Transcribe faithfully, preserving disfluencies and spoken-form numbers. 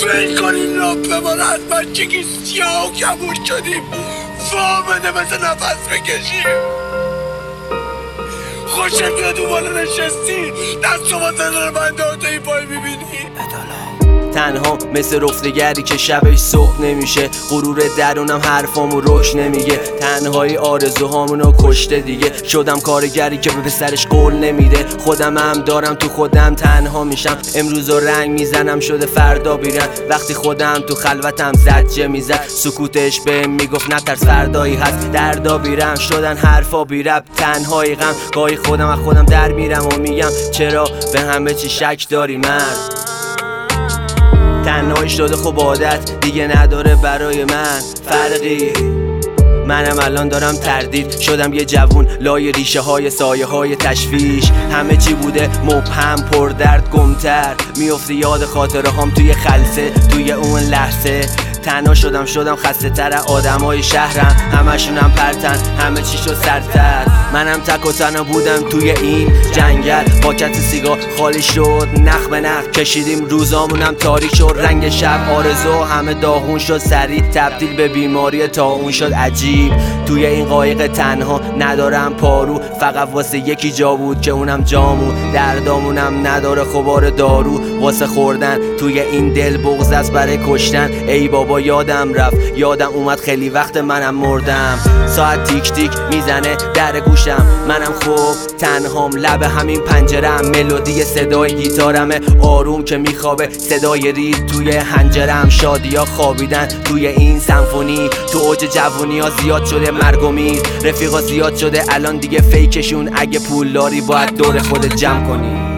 فکر کنیم لامپه ما رو از بچگی سیاه و کبود شدیم فامده مثل نفس بکشیم. خوشم که تو بالا نشستی دست و بازن رو من داده پای میبینی. تنها مثل رفتگری که شبش صبح نمیشه، غرور درونم حرفامو روش نمیگه، تنهایی آرزوهامونو کشته دیگه، شدم کارگری که به پسرش قول نمیده، خودم هم دارم تو خودم تنها میشم، امروز و رنگ میزنم شده فردا بیرم، وقتی خودم تو خلوتم زجه میزد، سکوتش بهم میگفت نترس فردایی هست، دردا بیرم شدن حرفا بی ربط، تنهایی غم، گاهی خودم از خودم در میرم و میگم چرا به همه چی شک داری مرد. تنهایی شده خب عادت دیگه نداره برای من فرقی، منم الان دارم تردید شدم یه جوون لای ریشه های سایه های تشویش، همه چی بوده مبهم پر درد گمتر، میفته یاد خاطره هام توی خلسه توی اون لحظه، تنها شدم شدم خسته تر آدم های شهرم، همشونم پرتن همه چی شد سرتر، منم تک و تنها بودم توی این جنگل، پاکت سیگار خالی شد نخ به نخ کشیدیم روزامونم تاریک شد، رنگ شب آرزو همه داغون شد، سریع تبدیل به بیماری طاعون شد عجیب، توی این قایق تنها ندارم پارو، فقط واسه یکی جا بود که اونم جامون، دردامونم نداره خبار دارو واسه خوردن، توی این دل بغض است برای کشتن، ای بابا یادم رفت یادم اومد خیلی وقت منم مردم، ساعت تیک تیک میزنه در گوشم، منم خوب تنهام لب همین پنجرم، ملودی صدای گیتارمه آروم که میخوابه، صدای رید توی حنجرم، شادیا خوابیدن توی این سمفونی، تو اوج جوونی ها زیاد شده مرگ و میر، رفیقا زیاد شده الان دیگه فیکشون، اگه پول داری باید دور خودت جمع کنی.